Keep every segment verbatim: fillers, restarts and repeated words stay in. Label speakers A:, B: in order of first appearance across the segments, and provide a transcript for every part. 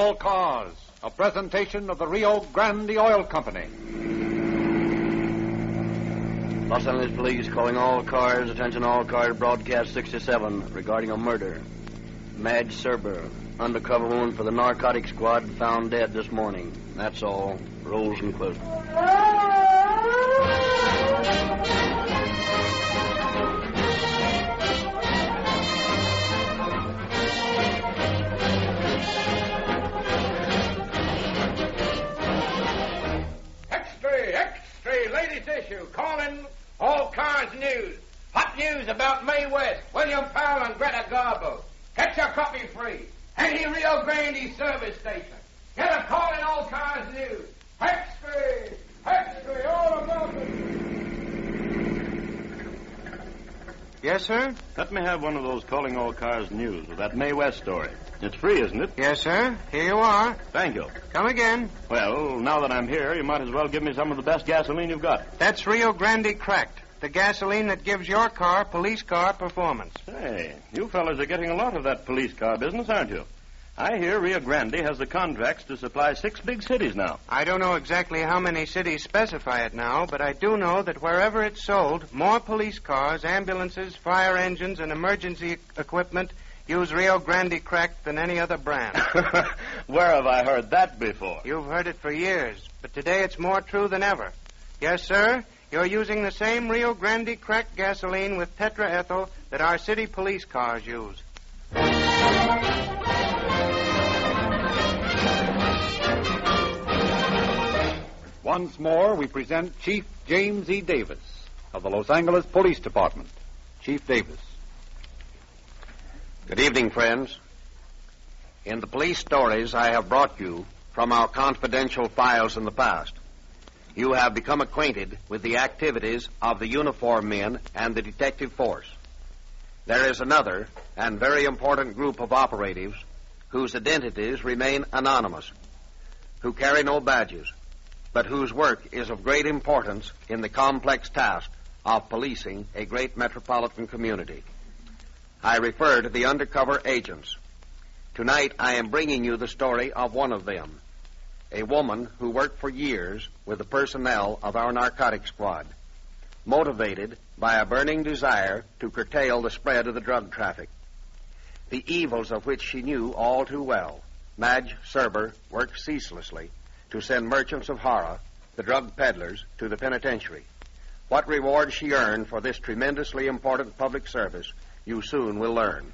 A: All Cars, a presentation of the Rio Grande Oil Company.
B: Los Angeles Police calling all cars, attention all cars, broadcast sixty-seven regarding a murder. Madge Serber, undercover woman for the narcotics squad, found dead this morning. That's all. Rolls and close.
C: Latest issue, calling All Cars News. Hot news about Mae West, William Powell, and Greta Garbo. Get your copy free. Any Rio Grande service station. Get a call in All Cars News. Extra! Extra! All about it.
D: Yes, sir?
E: Let me have one of those Calling All Cars News with that Mae West story. It's free, isn't it?
D: Yes, sir. Here you are.
E: Thank you.
D: Come again.
E: Well, now that I'm here, you might as well give me some of the best gasoline you've got.
D: That's Rio Grande Cracked, the gasoline that gives your car police car performance.
E: Hey, you fellas are getting a lot of that police car business, aren't you? I hear Rio Grande has the contracts to supply six big cities now.
D: I don't know exactly how many cities specify it now, but I do know that wherever it's sold, more police cars, ambulances, fire engines, and emergency equipment use Rio Grande Cracked than any other brand.
E: Where have I heard that before?
D: You've heard it for years, but today it's more true than ever. Yes, sir, you're using the same Rio Grande Cracked gasoline with tetraethyl that our city police cars use.
A: Once more, we present Chief James E. Davis of the Los Angeles Police Department. Chief Davis.
B: Good evening, friends. In the police stories I have brought you from our confidential files in the past, you have become acquainted with the activities of the uniformed men and the detective force. There is another and very important group of operatives whose identities remain anonymous, who carry no badges, but whose work is of great importance in the complex task of policing a great metropolitan community. I refer to the undercover agents. Tonight I am bringing you the story of one of them, a woman who worked for years with the personnel of our narcotics squad, motivated by a burning desire to curtail the spread of the drug traffic. The evils of which she knew all too well, Madge Serber worked ceaselessly to send merchants of horror, the drug peddlers, to the penitentiary. What reward she earned for this tremendously important public service, you soon will learn.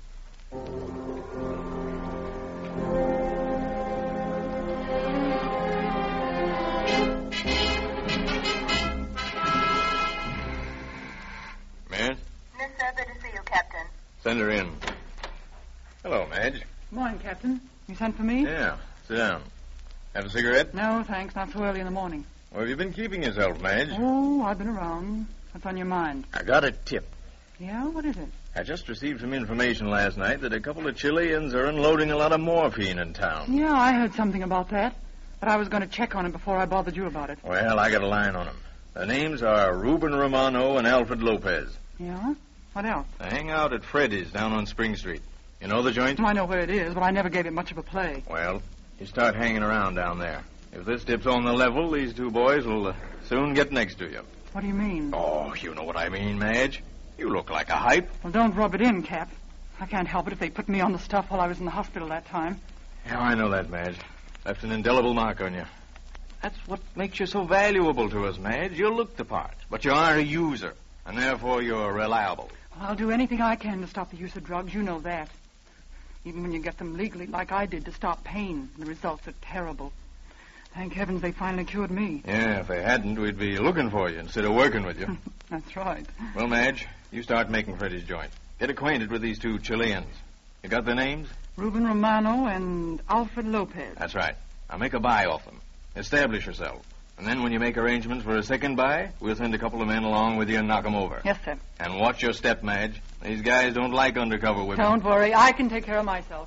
F: Madge?
G: Miss Serber to see you, Captain.
F: Send her in. Hello, Madge.
H: Good morning, Captain. You sent for me?
F: Yeah, sit down. Have a cigarette?
H: No, thanks. Not so early in the morning.
F: Where have you been keeping yourself, Madge?
H: Oh, I've been around. What's on your mind?
F: I got a tip.
H: Yeah? What is it?
F: I just received some information last night that a couple of Chileans are unloading a lot of morphine in town.
H: Yeah, I heard something about that. But I was going to check on it before I bothered you about it.
F: Well, I got a line on them. Their names are Ruben Romano and Alfred Lopez.
H: Yeah? What else?
F: They hang out at Freddy's down on Spring Street. You know the joint?
H: I know where it is, but I never gave it much of a play.
F: Well, you start hanging around down there. If this dip's on the level, these two boys will uh, soon get next to you.
H: What do you mean?
F: Oh, you know what I mean, Madge. You look like a hype.
H: Well, don't rub it in, Cap. I can't help it if they put me on the stuff while I was in the hospital that time.
F: Yeah, I know that, Madge. Left an indelible mark on you. That's what makes you so valuable to us, Madge. You look the part, but you are a user, and therefore you're reliable.
H: Well, I'll do anything I can to stop the use of drugs. You know that. Even when you get them legally, like I did, to stop pain, the results are terrible. Thank heavens they finally cured me.
F: Yeah, if they hadn't, we'd be looking for you instead of working with you.
H: That's right.
F: Well, Madge, you start making Freddy's joint. Get acquainted with these two Chileans. You got their names?
H: Ruben Romano and Alfred Lopez.
F: That's right. Now make a buy off them. Establish yourself. And then when you make arrangements for a second buy, we'll send a couple of men along with you and knock them over.
H: Yes, sir.
F: And watch your step, Madge. These guys don't like undercover women.
H: Don't worry. I can take care of myself.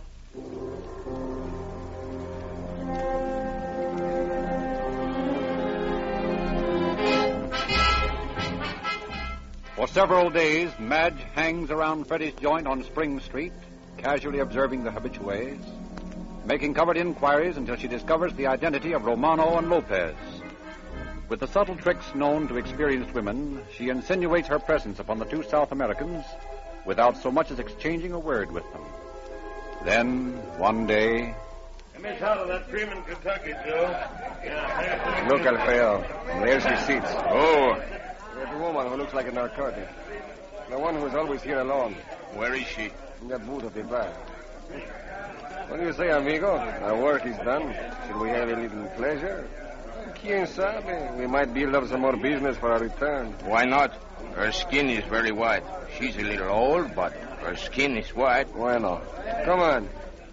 A: For several days, Madge hangs around Freddy's joint on Spring Street, casually observing the habitués. making covered inquiries until she discovers the identity of Romano and Lopez. With the subtle tricks known to experienced women, she insinuates her presence upon the two South Americans without so much as exchanging a word with them. Then, one day...
E: Miss out of that cream in Kentucky, Joe. Yeah.
I: Look, Alfredo. There's his seats.
F: Oh.
I: There's a woman who looks like a narcotic. The one who is always here alone.
F: Where is she?
I: In that booth at the back. What do you say, amigo? Our work is done. Should we have a little pleasure? Quien sabe? We might build up some more business for our return.
J: Why not? Her skin is very white. She's a little old, but her skin is white.
I: Why not? Come on.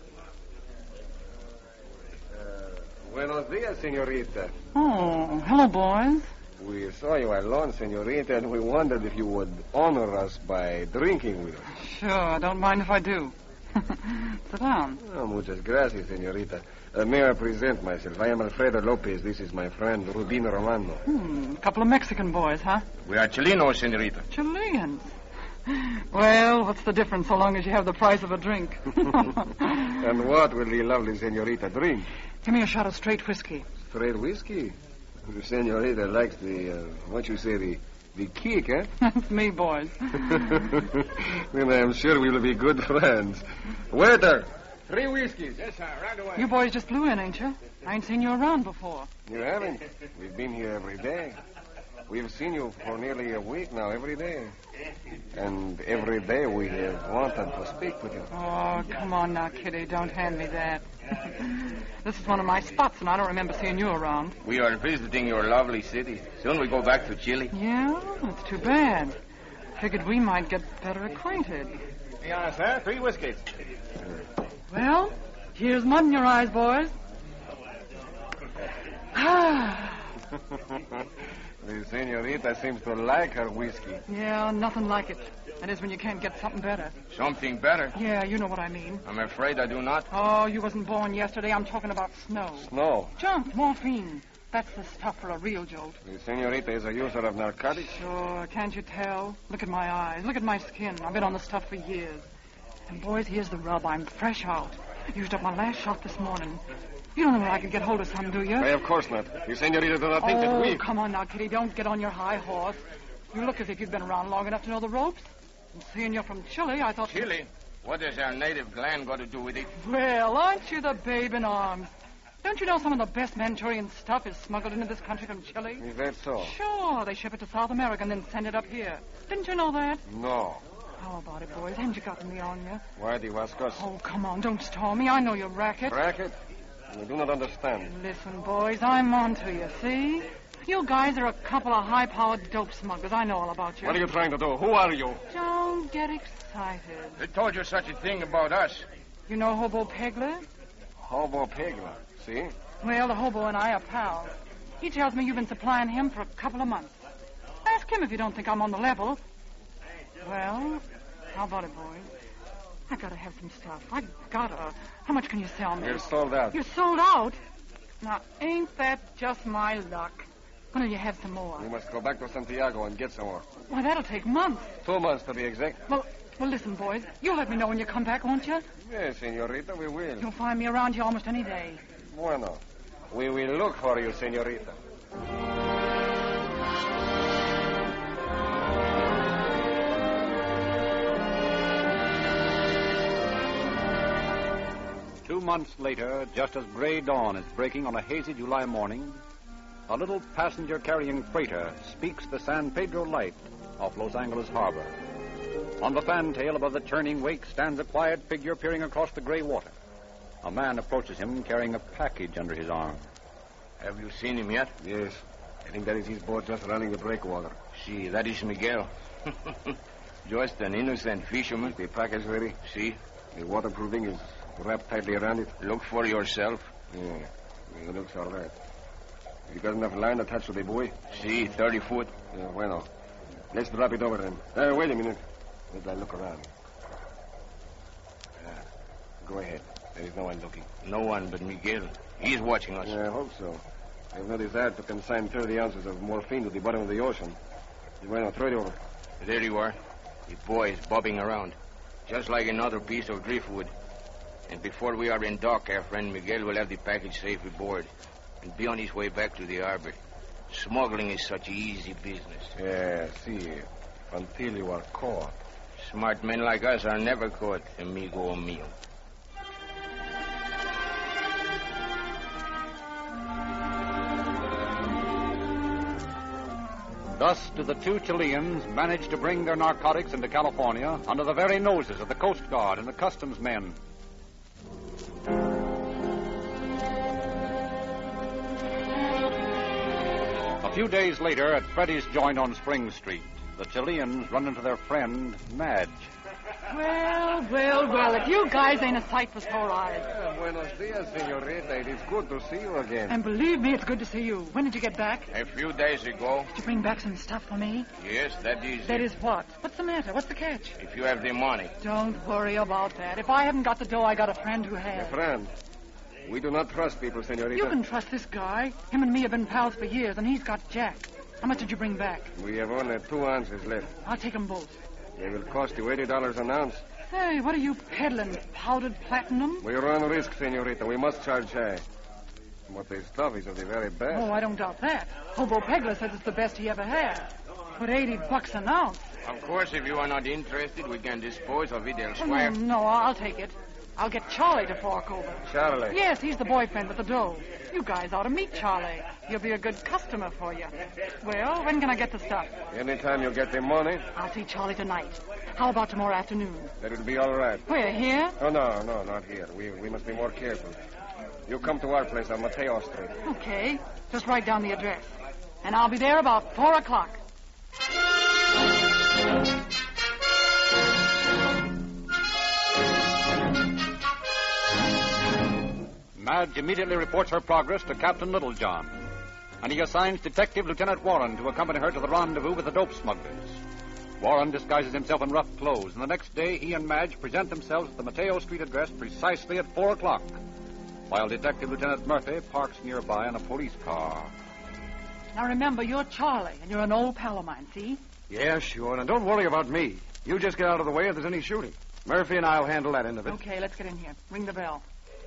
I: Buenos dias, senorita.
H: Oh, hello, boys.
I: We saw you alone, senorita, and we wondered if you would honor us by drinking with us.
H: Sure, don't mind if I do. Sit down.
I: Oh, muchas gracias, senorita. Uh, may I present myself? I am Alfredo Lopez. This is my friend, Rubino Romano.
H: Hmm, a couple of Mexican boys, huh?
J: We are Chilenos, senorita.
H: Chileans. Well, what's the difference so long as you have the price of a drink?
I: And what will the lovely senorita drink?
H: Give me a shot of straight whiskey.
I: Straight whiskey? The senorita likes the, uh, what you say, the, the kick, eh?
H: That's me, boys.
I: Then I'm sure we will be good friends. Waiter, three whiskeys.
C: Yes, sir, right away.
H: You boys just flew in, ain't you? I ain't seen you around before.
I: You haven't? We've been here every day. We've seen you for nearly a week now, every day. And every day we have wanted to speak with you.
H: Oh, come on now, Kitty. Don't hand me that. This is one of my spots, and I don't remember seeing you around.
J: We are visiting your lovely city. Soon we go back to Chile.
H: Yeah? That's too bad. Figured we might get better acquainted.
C: Be honest, sir. Three whiskeys.
H: Well, here's mud in your eyes, boys. Ah.
I: The senorita seems to like her whiskey.
H: Yeah, nothing like it. That is when you can't get something better.
J: Something better?
H: Yeah, you know what I mean.
J: I'm afraid I do not.
H: Oh, you wasn't born yesterday. I'm talking about snow.
I: Snow?
H: Junk, morphine. That's the stuff for a real jolt.
I: The senorita is a user of narcotics?
H: Sure, can't you tell? Look at my eyes. Look at my skin. I've been on the stuff for years. And, boys, here's the rub. I'm fresh out. Used up my last shot this morning. You don't know where I could get hold of some, do you?
I: Why, of course not. You senorita do not think
H: oh,
I: that we...
H: Oh, come on now, Kitty. Don't get on your high horse. You look as if you'd been around long enough to know the ropes. And seeing you're from Chile, I thought...
J: Chile? What does our native gland got to do with it?
H: Well, aren't you the babe in arms? Don't you know some of the best Manchurian stuff is smuggled into this country from Chile?
I: Is that so?
H: Sure. They ship it to South America and then send it up here. Didn't you know that?
I: No.
H: How about it, boys? Haven't you got me on you?
I: Why do you ask us?
H: Oh, come on. Don't stall me. I know your racket.
I: Racket? We do not understand.
H: Listen, boys, I'm on to you, see? You guys are a couple of high-powered dope smugglers. I know all about you.
I: What are you trying to do? Who are you?
H: Don't get excited.
J: Who told you such a thing about us?
H: You know Hobo Pegler?
I: Hobo Pegler, see?
H: Well, the hobo and I are pals. He tells me you've been supplying him for a couple of months. Ask him if you don't think I'm on the level. Well, how about it, boys? I gotta have some stuff. I gotta. How much can you sell me?
I: You're sold out.
H: You're sold out? Now, ain't that just my luck? When will you have some more?
I: We must go back to Santiago and get some more.
H: Why, that'll take months.
I: Two months, to be exact.
H: Well, well, listen, boys. You'll let me know when you come back, won't you?
I: Yes, senorita, we will.
H: You'll find me around here almost any day.
I: Bueno. We will look for you, senorita.
A: Two months later, just as gray dawn is breaking on a hazy July morning, a little passenger-carrying freighter speaks the San Pedro light off Los Angeles Harbor. On the fantail above the churning wake stands a quiet figure peering across the gray water. A man approaches him carrying a package under his arm.
J: Have you seen him yet?
I: Yes. I think that is his boat just running the breakwater.
J: See, that is Miguel. Just an innocent fisherman.
I: The package ready?
J: See?
I: The waterproofing is wrapped tightly around it.
J: Look for yourself.
I: Yeah, it looks all right. You got enough line attached to the buoy?
J: See, thirty foot.
I: Yeah, bueno. Let's drop it over then. Uh, wait a minute. Let I look around. Uh, go ahead. There is no one looking.
J: No one but Miguel. He is watching us.
I: Yeah, I hope so. I have no desire to consign thirty ounces of morphine to the bottom of the ocean. Bueno, throw it over.
J: There you are. The boy is bobbing around. Just like another piece of driftwood. And before we are in dock, our friend Miguel will have the package safe aboard and be on his way back to the harbor. Smuggling is such easy business.
I: Yeah, see, until you are caught.
J: Smart men like us are never caught, amigo mío.
A: Thus do the two Chileans manage to bring their narcotics into California under the very noses of the Coast Guard and the customs men. A few days later, at Freddy's joint on Spring Street, the Chileans run into their friend, Madge.
H: Well, well, well, if you guys ain't a sight for sore eyes.
I: Yeah, buenos dias, senorita. It is good to see you again.
H: And believe me, it's good to see you. When did you get back?
J: A few days ago.
H: Did you bring back some stuff for me?
J: Yes, that is...
H: That is what? What's the matter? What's the catch?
J: If you have the money.
H: Don't worry about that. If I haven't got the dough, I got a friend who has.
I: A friend? We do not trust people, senorita.
H: You can trust this guy. Him and me have been pals for years, and he's got Jack. How much did you bring back?
I: We have only two ounces left.
H: I'll take them both.
I: They will cost you eighty dollars an ounce.
H: Hey, what are you peddling? Powdered platinum?
I: We run risk, senorita. We must charge high. But the stuff is of the very best.
H: Oh, I don't doubt that. Hobo Pegler says it's the best he ever had. But eighty bucks an ounce.
J: Of course, if you are not interested, we can dispose of it
H: Oh,
J: elsewhere.
H: no, no, I'll take it. I'll get Charlie to fork over.
I: Charlie?
H: Yes, he's the boyfriend with the dough. You guys ought to meet Charlie. He'll be a good customer for you. Well, when can I get the stuff?
I: Anytime you get the money,
H: I'll see Charlie tonight. How about tomorrow afternoon?
I: that will be all right.
H: Where, here?
I: Oh, no, no, not here. We, we must be more careful. You come to our place on Mateo Street.
H: Okay. Just write down the address. And I'll be there about four o'clock.
A: Madge immediately reports her progress to Captain Littlejohn, and he assigns Detective Lieutenant Warren to accompany her to the rendezvous with the dope smugglers. Warren disguises himself in rough clothes, and the next day he and Madge present themselves at the Mateo Street address precisely at four o'clock, while Detective Lieutenant Murphy parks nearby in a police car.
H: Now remember, you're Charlie, and you're an old pal of mine, see?
K: Yeah, sure. And don't worry about me. You just get out of the way if there's any shooting. Murphy and I'll handle that end of it.
H: Okay, let's get in here. Ring the bell.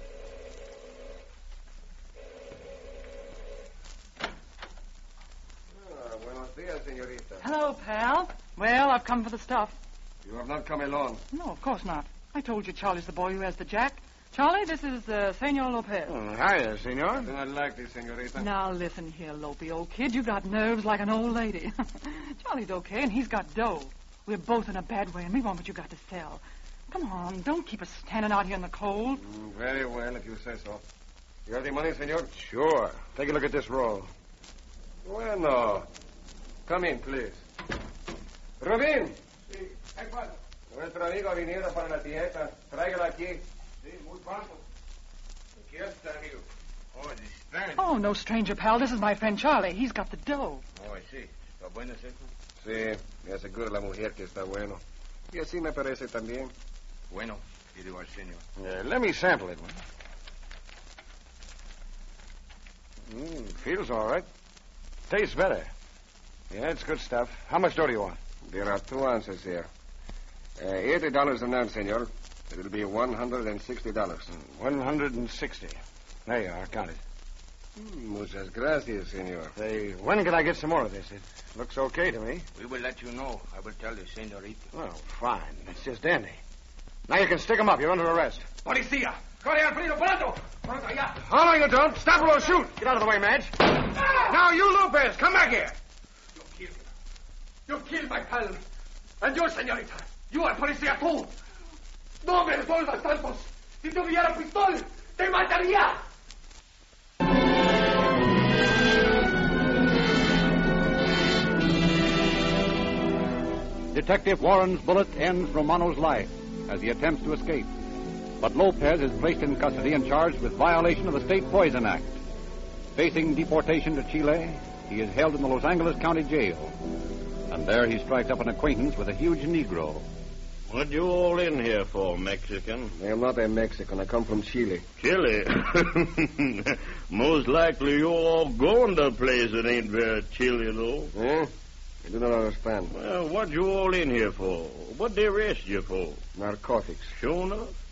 I: Ah, buenos dias, senorita.
H: Hello, pal. Well, I've come for the stuff.
I: You have not come alone.
H: No, of course not. I told you Charlie's the boy who has the jack. Charlie, this is uh, Senor Lopez.
K: Oh, hiya, senor.
I: I do not like this, senorita.
H: Now, listen here, Lopey, old kid. You got nerves like an old lady. Charlie's okay, and he's got dough. We're both in a bad way, and we want what you got to sell. Come on, don't keep us standing out here in the cold.
I: Mm, very well, if you say so. You have the money, senor?
K: Sure. Take a look at this roll.
I: Bueno. Come in, please. Rubín.
C: Sí, ¿qué pasa?
I: Nuestro amigo ha venido para la tieta. Tráigalo aquí.
C: Sí, muy pronto. ¿Quién está, amigo? Oh, the Spanish.
H: Oh, no stranger, pal. This is my friend Charlie. He's got the dough.
J: Oh, sí. ¿Está bueno eso?
I: Sí, me asegura la mujer que está bueno. Y así me parece también.
J: Bueno, here you are, senor.
K: Yeah, let me sample it. Mm, feels all right. Tastes better. Yeah, it's good stuff. How much dough do you want?
I: There are two ounces here. Uh, eighty dollars an ounce, senor. It'll be one hundred and sixty dollars.
K: One hundred and sixty. There you are. Count it.
I: Mm, muchas gracias, senor.
K: Say, when can I get some more of this? It looks okay to me.
J: We will let you know. I will tell the senorita.
K: Oh, fine. It's just dandy. Now you can stick him up. You're under arrest.
C: Policía! Corre, Alfredo, pronto! Pronto, allá!
K: Oh, no, you don't. Stop or we'll shoot. Get out of the way, Madge. Now, you, Lopez, come back here.
C: You killed him. You killed my pal. And you, señorita. You are policía, tú. No me resuelvas tantos. Si tuviera pistol, te mataría.
A: Detective Warren's bullet ends Romano's life as he attempts to escape. But Lopez is placed in custody and charged with violation of the State Poison Act. Facing deportation to Chile, he is held in the Los Angeles County Jail. And there he strikes up an acquaintance with a huge Negro.
E: What you all in here for, Mexican?
I: I am not a Mexican. I come from Chile.
E: Chile? Most likely you all going to a place that ain't very chilly, though.
I: Eh? I do not understand.
E: Well, what you all in here for? What they arrest you for?
I: Narcotics.
E: Sure enough.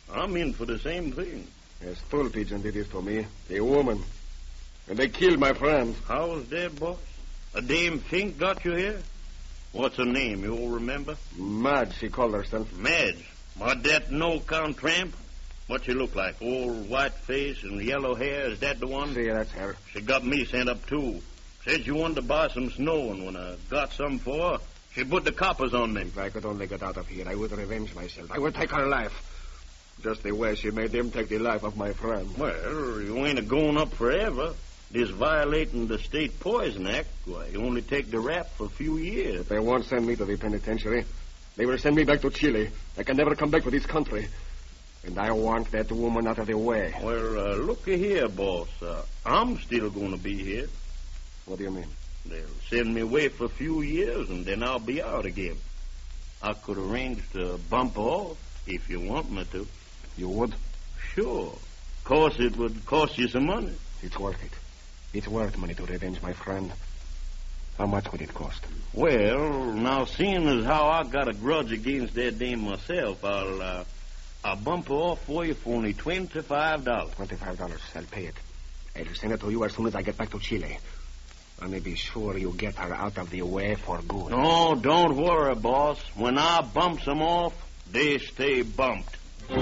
E: I'm in for the same thing.
I: A stool pigeon did it to me. A woman. And they killed my friend.
E: How's that, boss? A dame Fink got you here? What's her name? You all remember?
I: Madge, she called herself.
E: Madge? What, that no-count tramp? What she look like? Old white face and yellow hair? Is that the one?
I: See, that's her.
E: She got me sent up, too. Said she wanted to buy some snow, and when I got some for her, she put the coppers on me.
I: If I could only get out of here, I would revenge myself. I would take her life. Just the way she made him take the life of my friend.
E: Well, you ain't a-going up forever. This violating the State Poison Act, why, you only take the rap for a few years.
I: If they won't send me to the penitentiary, they will send me back to Chile. I can never come back to this country. And I want that woman out of the way.
E: Well, uh, looky here, boss. Uh, I'm still going to be here.
I: What do you mean?
E: They'll send me away for a few years, and then I'll be out again. I could arrange to bump off if you want me to.
I: You would?
E: Sure. Of course, it would cost you some money.
I: It's worth it. It's worth money to revenge my friend. How much would it cost?
E: Well, now, seeing as how I got a grudge against that dame myself, I'll, uh, I'll bump her off for you for only twenty-five dollars.
I: Twenty-five dollars. I'll pay it. I'll send it to you as soon as I get back to Chile. I may be sure you get her out of the way for good.
E: No, don't worry, boss. When I bumps them off, they stay bumped.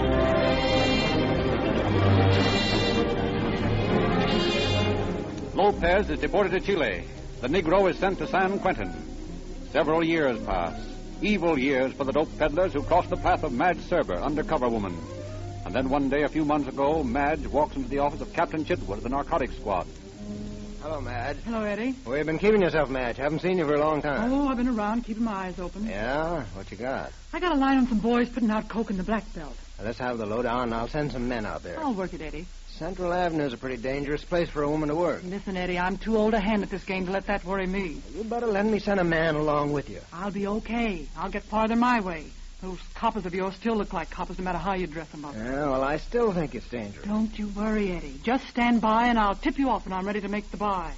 A: Lopez is deported to Chile. The Negro is sent to San Quentin. Several years pass. Evil years for the dope peddlers who crossed the path of Madge Serber, undercover woman. And then one day, a few months ago, Madge walks into the office of Captain Chitwood of the narcotics squad.
L: Hello, Madge.
H: Hello, Eddie.
L: Where you been keeping yourself, Madge? Haven't seen you for a long time.
H: Oh, I've been around keeping my eyes open.
L: Yeah? What you got?
H: I got a line on some boys putting out coke in the Black Belt.
L: Well, let's have the lowdown, and I'll send some men out there.
H: I'll work it, Eddie.
L: Central Avenue's a pretty dangerous place for a woman to work.
H: Listen, Eddie, I'm too old a hand at this game to let that worry me.
L: You better let me send a man along with you.
H: I'll be okay. I'll get farther my way. Those coppers of yours still look like coppers no matter how you dress them up.
L: Yeah, well, I still think it's dangerous.
H: Don't you worry, Eddie. Just stand by and I'll tip you off when I'm ready to make the buy.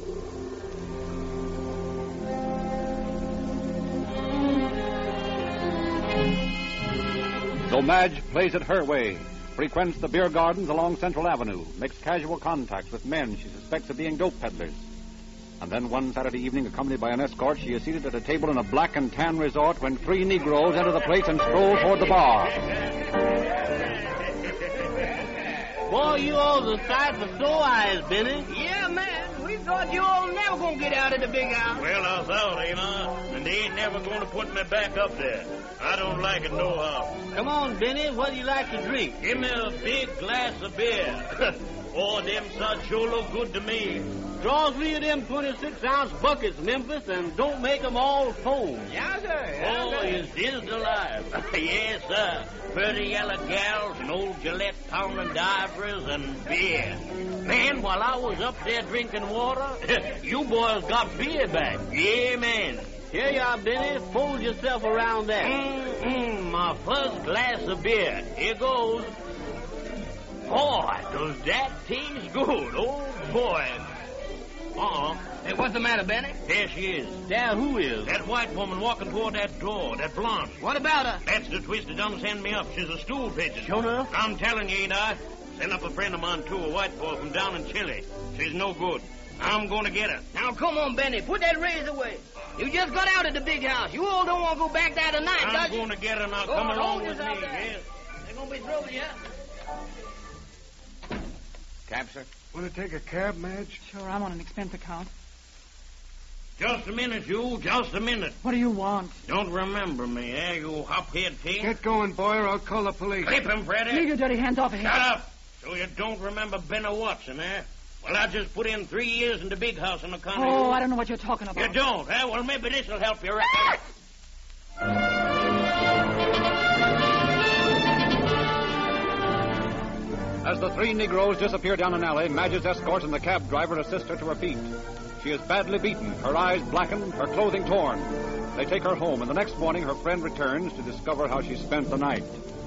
A: So Madge plays it her way, frequents the beer gardens along Central Avenue, makes casual contacts with men she suspects of being dope peddlers. And then one Saturday evening, accompanied by an escort, she is seated at a table in a black and tan resort when three Negroes enter the place and stroll toward the bar.
M: Boy, you all's a sight for sore eyes, Benny.
C: Yeah, man. We thought you all never gonna get out of the big house.
E: Well, I was out, ain't I? And they ain't never gonna put me back up there. I don't like it no how.
M: Come on, Benny. What do you like to drink?
E: Give me a big glass of beer. Oh, them suds sure look good to me.
M: Draw three of them twenty-six ounce buckets, Memphis, and don't make 'em all foam.
C: Yes, sir. Yes,
E: Oh,
C: sir.
E: is this alive? Yes, sir. Pretty yellow gals and old Gillette pounding divers and beer. Man, while I was up there drinking water, you boys got beer back. Yeah, man.
M: Here you are, Benny. Fold yourself around there.
E: Mm-mm, my first glass of beer. Here goes. Boy, does that taste good. Oh, boy. Uh-uh.
C: Hey, what's the matter, Benny?
E: There she is.
M: There, who is?
E: That white woman walking toward that door, that blonde.
C: What about her?
E: That's the twist that done send me up. She's a stool pigeon.
M: Sure enough?
E: I'm telling you, ain't I? Sent up a friend of mine, too, a white boy from down in Chile. She's no good. I'm going to get her.
C: Now, come on, Benny. Put that razor away. You just got out of the big house. You all don't want to go back there tonight,
E: I'm
C: does you?
E: going to get her now.
C: Go
E: Come
C: on,
E: along
C: hold
E: with
C: us
E: me.
C: out there.
E: Yes.
C: They're going to be through you.
J: Cab, sir?
D: Want to take a cab, Madge?
H: Sure, I'm on an expense account.
E: Just a minute, you. Just a minute.
H: What do you want?
E: Don't remember me, eh, you hophead thing?
D: Get going, boy, or I'll call the police.
E: Clip him, Freddy.
H: Leave your dirty hands off of him.
E: Shut up. So you don't remember Benno Watson, eh? Well, I just put in three years in the big house in the country.
H: Oh, I don't know what you're talking about.
E: You don't, eh? Well, maybe this'll help you, reckon.
A: As the three Negroes disappear down an alley, Madge's escort and the cab driver assist her to her feet. She is badly beaten, her eyes blackened, her clothing torn. They take her home, and the next morning her friend returns to discover how she spent the night.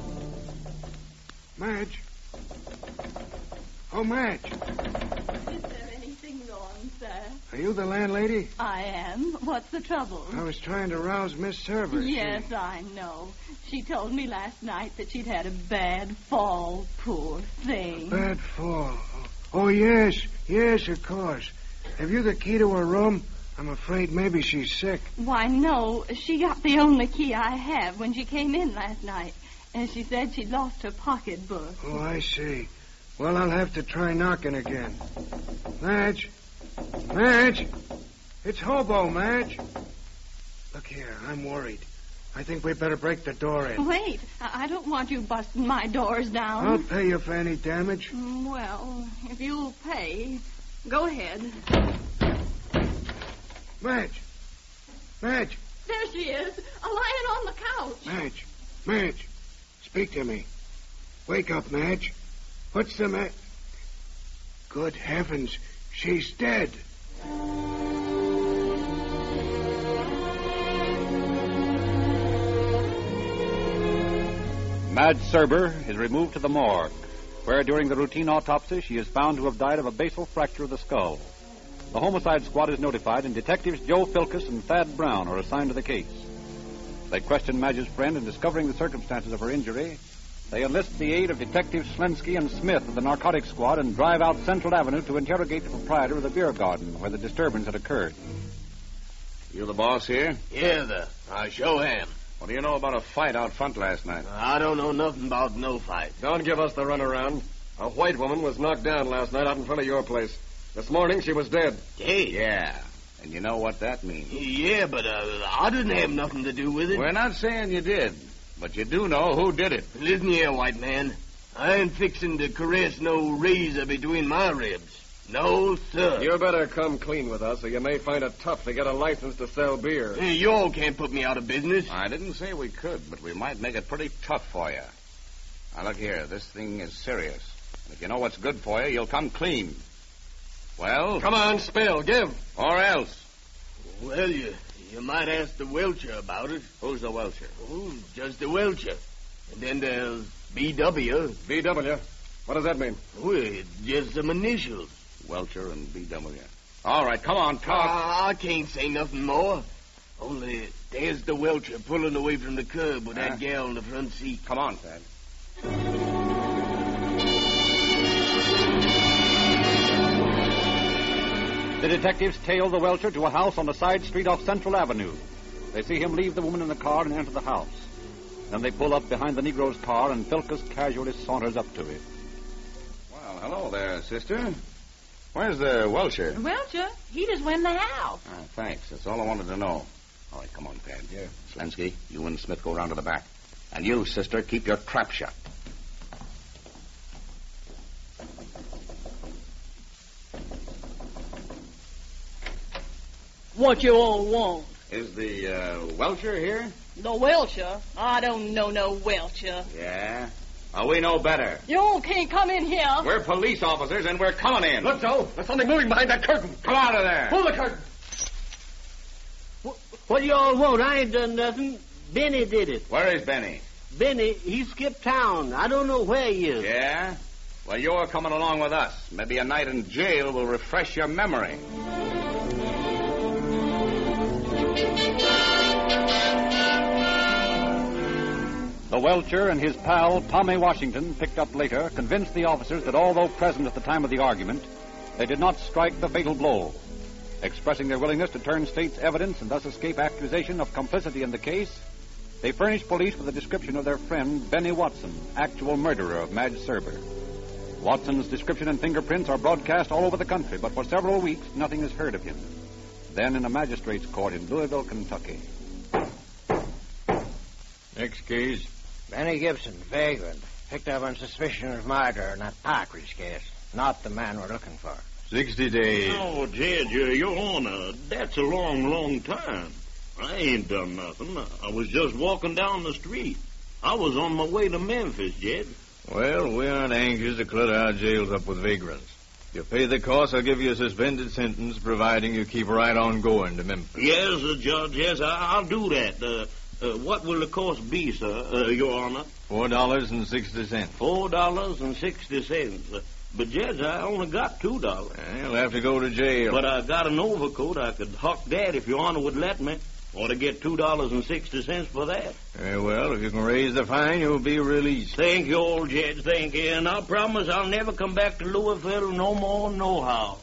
D: Madge? Oh, Madge.
G: Is there anything wrong, sir?
N: Are you the landlady?
O: I am. What's the trouble?
N: I was trying to rouse Miss Cerber.
O: Yes, she... I know. She told me last night that she'd had a bad fall. Poor thing.
N: A bad fall. Oh, yes. Yes, of course. Have you the key to her room? I'm afraid maybe she's sick.
O: Why, no. She got the only key I have when she came in last night. And she said she'd lost her pocketbook.
N: Oh, I see. Well, I'll have to try knocking again. Madge? Madge? It's Hobo, Madge. Look here, I'm worried. I think we'd better break the door in.
O: Wait. I don't want you busting my doors down.
N: I'll pay you for any damage.
O: Well, if you'll pay, go ahead.
N: Madge. Madge.
O: There she is, a lying on the couch.
N: Madge. Madge. Speak to me. Wake up, Madge. What's the matter? Good heavens, she's dead.
A: Madge Cerber is removed to the morgue, where during the routine autopsy she is found to have died of a basal fracture of the skull. The homicide squad is notified, and detectives Joe Filkus and Thad Brown are assigned to the case. They question Madge's friend in discovering the circumstances of her injury. They enlist the aid of Detectives Slensky and Smith of the narcotics squad and drive out Central Avenue to interrogate the proprietor of the beer garden where the disturbance had occurred.
K: You the boss here?
E: Yeah, the, I sure am.
K: What do you know about a fight out front last night?
E: I don't know nothing about no fight.
I: Don't give us the runaround. A white woman was knocked down last night out in front of your place. This morning she was dead.
E: Dead?
K: Yeah. And you know what that means.
E: Yeah, but uh, I didn't have nothing to do with it.
K: We're not saying you did, but you do know who did it.
E: Listen here, white man. I ain't fixing to caress no razor between my ribs. No, sir.
I: You better come clean with us, or you may find it tough to get a license to sell beer.
E: Hey, you all can't put me out of business.
K: I didn't say we could, but we might make it pretty tough for you. Now, look here. This thing is serious. And if you know what's good for you, you'll come clean. Well?
I: Come on, spill. Give.
K: Or else.
E: Well, you you might ask the Welcher about it.
K: Who's the Welcher?
E: Oh, just the Welcher. And then there's B W.
I: B W? What does that mean?
E: Well, it's just some initials.
K: Welcher and B W. All right, come on, talk.
E: Uh, I can't say nothing more. Only there's the Welcher pulling away from the curb with huh? that gal in the front seat.
K: Come on, Thad.
A: The detectives tail the Welcher to a house on a side street off Central Avenue. They see him leave the woman in the car and enter the house. Then they pull up behind the Negro's car, and Filkus casually saunters up to it.
K: Well, hello there, sister. Where's the Welcher?
H: Welcher? He just went in the house.
K: Ah, thanks. That's all I wanted to know. All right, come on, Thad.
I: Yeah.
K: Slensky, you and Smith go round to the back. And you, sister, keep your trap shut.
M: What you all want?
K: Is the uh, Welcher here?
M: The Welcher? I don't know no Welcher.
K: Yeah? Oh, we know better.
M: You all can't come in here.
K: We're police officers, and we're coming in.
I: Look, Joe. There's something moving behind that curtain.
K: Come out of there.
I: Pull the curtain.
M: What, what do y'all want? I ain't done nothing. Benny did it.
K: Where is Benny?
M: Benny, he skipped town. I don't know where he is.
K: Yeah? Well, you're coming along with us. Maybe a night in jail will refresh your memory.
A: The Welcher and his pal, Tommy Washington, picked up later, convinced the officers that although present at the time of the argument, they did not strike the fatal blow. Expressing their willingness to turn state's evidence and thus escape accusation of complicity in the case, they furnished police with a description of their friend, Benny Watson, actual murderer of Madge Cerber. Watson's description and fingerprints are broadcast all over the country, but for several weeks, nothing is heard of him. Then in a magistrate's court in Louisville, Kentucky.
F: Next case.
L: Benny Gibson, vagrant. Picked up on suspicion of murder in that Partridge case. Not the man we're looking for.
F: Sixty days.
E: Oh, Judge, uh, Your Honor, that's a long, long time. I ain't done nothing. I was just walking down the street. I was on my way to Memphis, Judge.
F: Well, we aren't anxious to clutter our jails up with vagrants. If you pay the cost, I'll give you a suspended sentence, providing you keep right on going to Memphis.
E: Yes, uh, Judge, yes, I- I'll do that. Uh, uh, what will the cost be, sir, uh, Your Honor?
F: Four dollars and sixty cents.
E: Four dollars and sixty cents. Uh, But, Judge, I only got two dollars.
F: You'll have to go to jail.
E: But I got an overcoat. I could huck that if Your Honor would let me. Ought to get two dollars and sixty cents for that.
F: Very well, if you can raise the fine, you'll be released.
E: Thank you, old Judge, thank you. And I promise I'll never come back to Louisville no more, no how.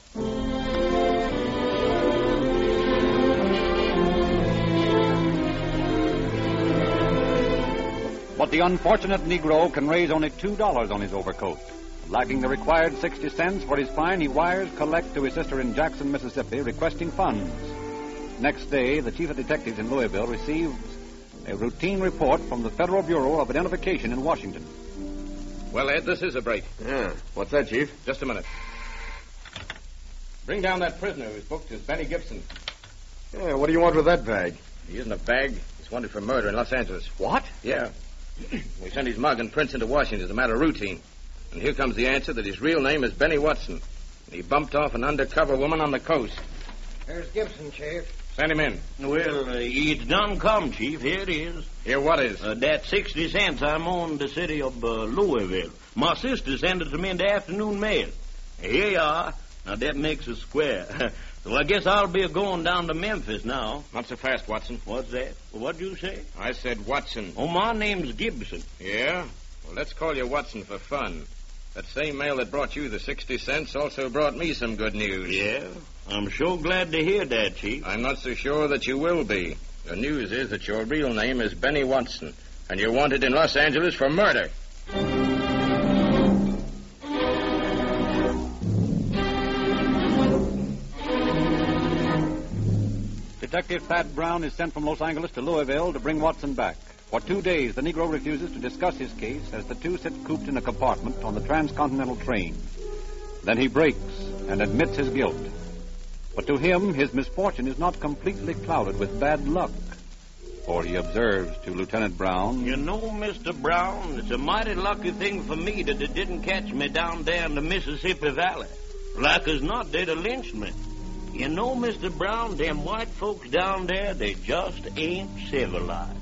A: But the unfortunate Negro can raise only two dollars on his overcoat. Lacking the required sixty cents for his fine, he wires collect to his sister in Jackson, Mississippi, requesting funds. Next day, the chief of detectives in Louisville receives a routine report from the Federal Bureau of Identification in Washington.
C: Well, Ed, this is a break.
I: Yeah. What's that, Chief?
C: Just a minute. Bring down that prisoner who's booked as Benny Gibson.
I: Yeah, what do you want with that bag?
C: He isn't a bag. He's wanted for murder in Los Angeles.
I: What?
C: Yeah. We sent his mug and prints into Washington as a matter of routine. And here comes the answer that his real name is Benny Watson. And he bumped off an undercover woman on the coast.
L: There's Gibson, Chief.
C: Send him in.
E: Well, uh, it's done come, Chief. Here it is.
C: Here what is?
E: Uh, that sixty cents I'm on the city of uh, Louisville. My sister sent it to me in the afternoon mail. Here you are. Now, that makes a square. So I guess I'll be going down to Memphis now.
C: Not so fast, Watson.
E: What's that? What'd you say?
C: I said Watson.
E: Oh, my name's Gibson.
C: Yeah? Well, let's call you Watson for fun. That same mail that brought you the sixty cents also brought me some good news.
E: Yeah? I'm sure glad to hear that, Chief.
C: I'm not so sure that you will be. The news is that your real name is Benny Watson, and you're wanted in Los Angeles for murder.
A: Detective Thad Brown is sent from Los Angeles to Louisville to bring Watson back. For two days, the Negro refuses to discuss his case as the two sit cooped in a compartment on the transcontinental train. Then he breaks and admits his guilt. But to him, his misfortune is not completely clouded with bad luck. For he observes to Lieutenant Brown,
E: You know, Mister Brown, it's a mighty lucky thing for me that it didn't catch me down there in the Mississippi Valley. Like as not, they'd have lynched me. You know, Mister Brown, them white folks down there, they just ain't civilized.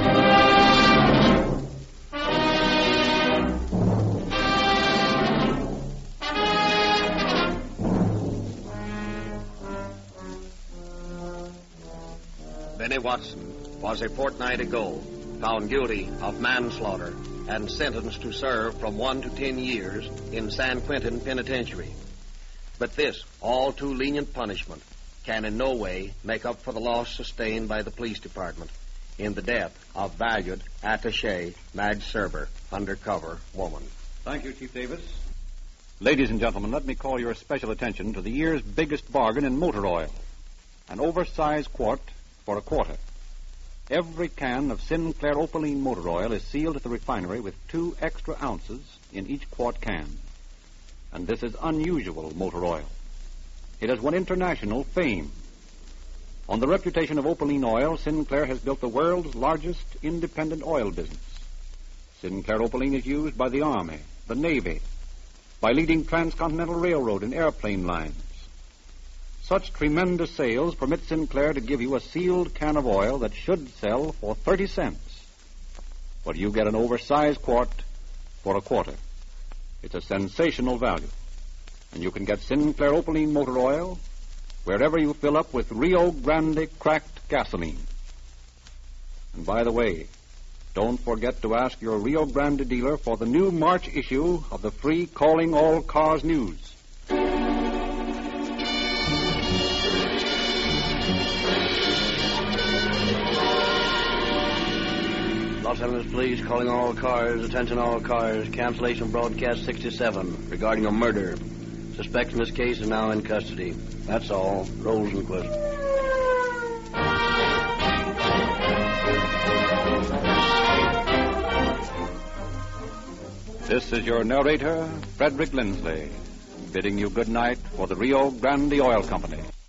B: Benny Watson was a fortnight ago found guilty of manslaughter and sentenced to serve from one to ten years in San Quentin Penitentiary. But this all too lenient punishment can in no way make up for the loss sustained by the police department in the death of valued attaché Madge Serber, undercover woman.
A: Thank you, Chief Davis. Ladies and gentlemen, let me call your special attention to the year's biggest bargain in motor oil. An oversized quart for a quarter. Every can of Sinclair Opaline motor oil is sealed at the refinery with two extra ounces in each quart can. And this is unusual motor oil. It has won international fame. On the reputation of Opaline oil, Sinclair has built the world's largest independent oil business. Sinclair Opaline is used by the Army, the Navy, by leading transcontinental railroad and airplane lines. Such tremendous sales permit Sinclair to give you a sealed can of oil that should sell for thirty cents. But you get an oversized quart for a quarter. It's a sensational value. And you can get Sinclair Opaline motor oil wherever you fill up with Rio Grande cracked gasoline. And by the way, don't forget to ask your Rio Grande dealer for the new March issue of the free Calling All Cars News.
B: Los Angeles Police calling all cars, attention all cars, cancellation broadcast sixty-seven regarding a murder. Suspect in this case is now in custody. That's all. Rosenquist.
A: This is your narrator, Frederick Lindsley, bidding you good night for the Rio Grande Oil Company.